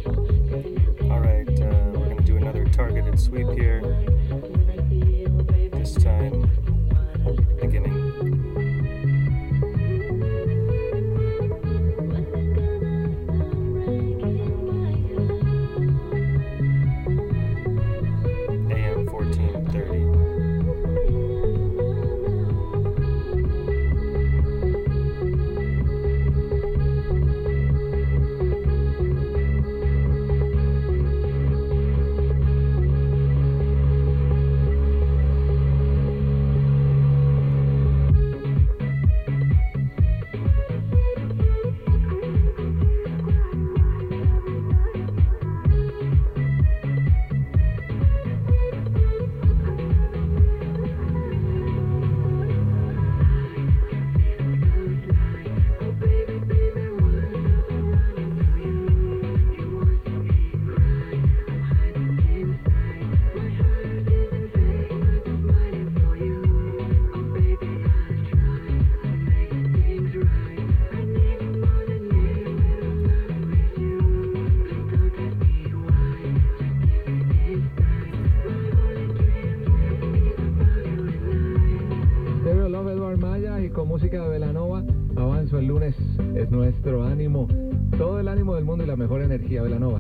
Alright, we're going to do another targeted sweep here. This time, beginning. AM 1430. Con música de Belanova, avanzo el lunes, es nuestro ánimo, todo el ánimo del mundo y la mejor energía. Belanova.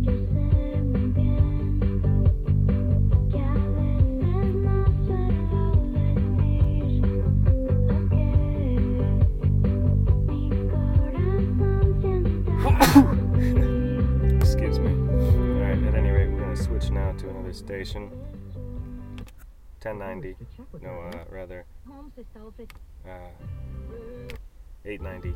Excuse me. Alright, at any rate, we're going to switch now to another station. 1090. No, rather. 890.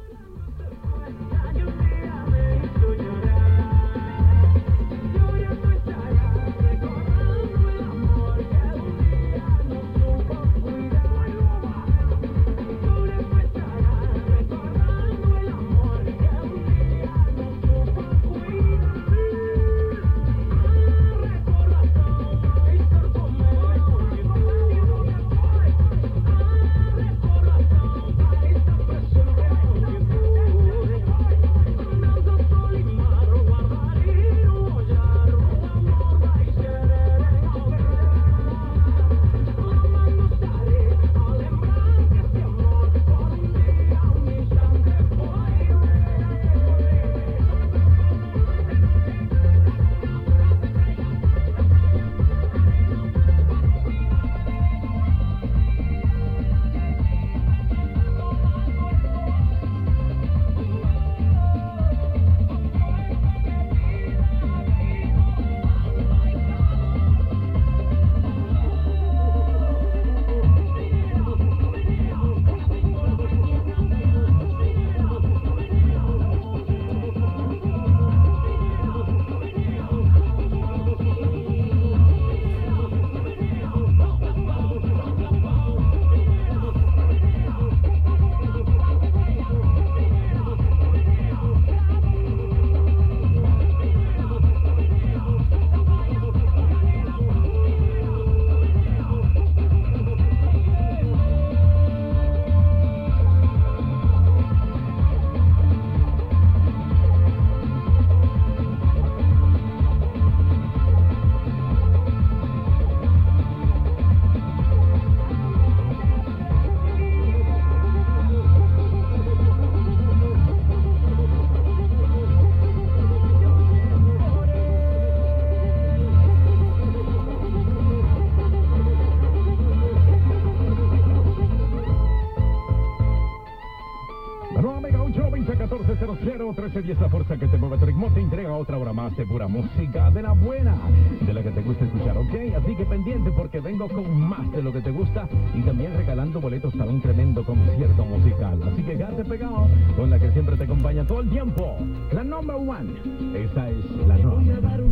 Y esa fuerza que te mueve tu ritmo te entrega otra hora más de pura música, de la buena, de la que te gusta escuchar, ¿ok? Así que pendiente porque vengo con más de lo que te gusta y también regalando boletos para un tremendo concierto musical. Así que quédate pegado con la que siempre te acompaña todo el tiempo, la number one. Esa es la nueva.